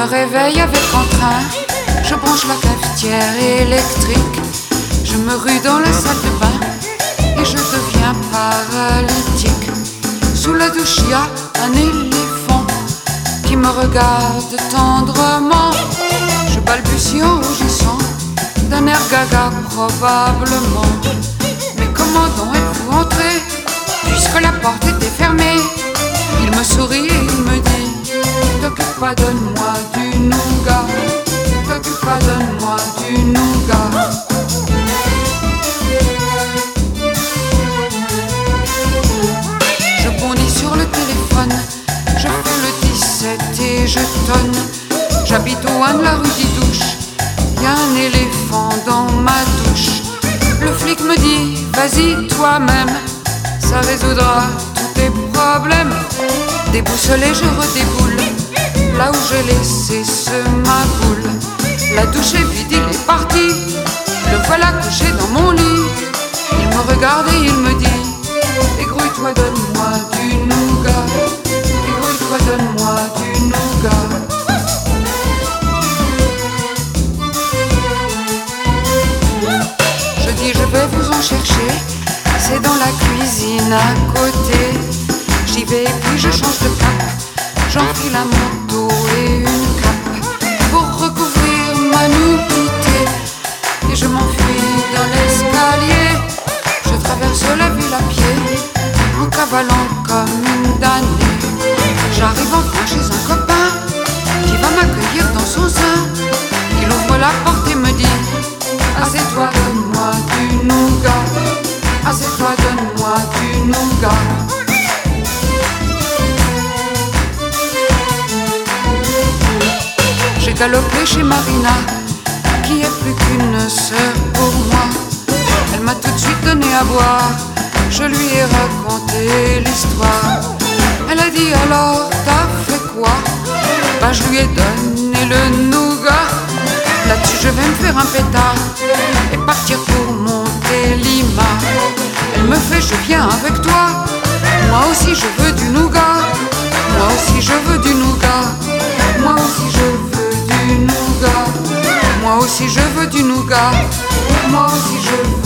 réveille avec entrain, je branche la cafetière électrique, je me rue dans la salle de bain et je deviens paralytique. Sous la douche y a un éléphant qui me regarde tendrement. Je balbutie en rougissant d'un air gaga probablement. Mais comment donc êtes-vous entré puisque la porte était fermée? Il me sourit et il me dit: t'occupe pas, donne-moi du nougat. T'occupe pas, donne-moi du nougat. Je bondis sur le téléphone, je fais le 17 et je tonne. J'habite au 1 de la rue Didouche, y'a un éléphant dans ma douche. Le flic me dit: vas-y toi-même, ça résoudra tous tes problèmes. Déboussolé, je redéboule là où j'ai laissé ce maboule. La douche est vide, il est parti, le voilà couché dans mon lit. Il me regarde et il me dit: égrouille-toi, donne-moi du nougat. Égrouille-toi, donne-moi du nougat. Je dis: je vais vous en chercher, c'est dans la cuisine à côté. J'y vais et puis je change de cap, j'enfile un manteau et une cape pour recouvrir ma nudité. Et je m'enfuis dans l'escalier, je traverse la ville à pied, en cavalant comme une damnée. J'arrive enfin chez un copain qui va m'accueillir dans son sein. Il ouvre la porte et me dit: assieds-toi, donne-moi du nougat. Assieds-toi, donne-moi du nougat. J'ai galopé chez Marina, qui est plus qu'une sœur pour moi. Elle m'a tout de suite donné à boire, je lui ai raconté l'histoire. Elle a dit: alors t'as fait quoi? Bah je lui ai donné le nougat. Là-dessus je vais me faire un pétard et partir pour Montélimar. Elle me fait: je viens avec toi, moi aussi je veux du nougat. Moi aussi je veux du nougat. Moi aussi je veux du nougat. Moi aussi je veux du nougat. Moi aussi je veux